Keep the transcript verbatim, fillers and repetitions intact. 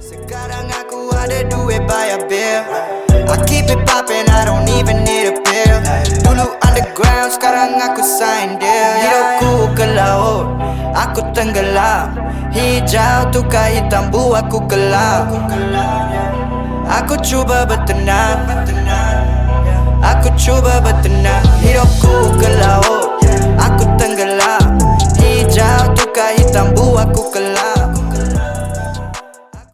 Sekarang aku ada duit bayar bill. I keep it poppin', I don't even need a pill. Dulu underground, sekarang aku sign deal. Hidupku ke laut, aku tenggelam. Hijau tukar hitam buat aku gelap. Aku cuba bertenang, aku cuba bertenang. Hidupku